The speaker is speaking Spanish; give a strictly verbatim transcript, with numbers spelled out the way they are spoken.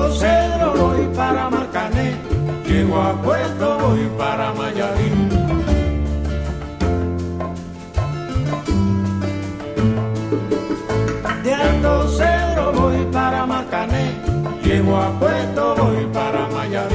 Alto Cedro voy para Marcané, llego a Puerto voy para Mayarín. De Alto Cedro voy para Marcané, llego a Puerto voy para Mayarín.